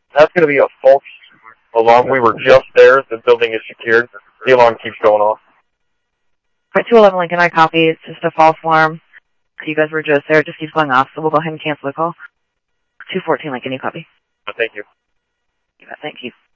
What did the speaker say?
That's going to be a false alarm. We were just there. The building is secured. The alarm keeps going off. Right, 211 Lincoln, I copy. It's just a false alarm. You guys were just there. It just keeps going off, so we'll go ahead and cancel the call. 214 Lincoln, you copy? Thank you. Thank you.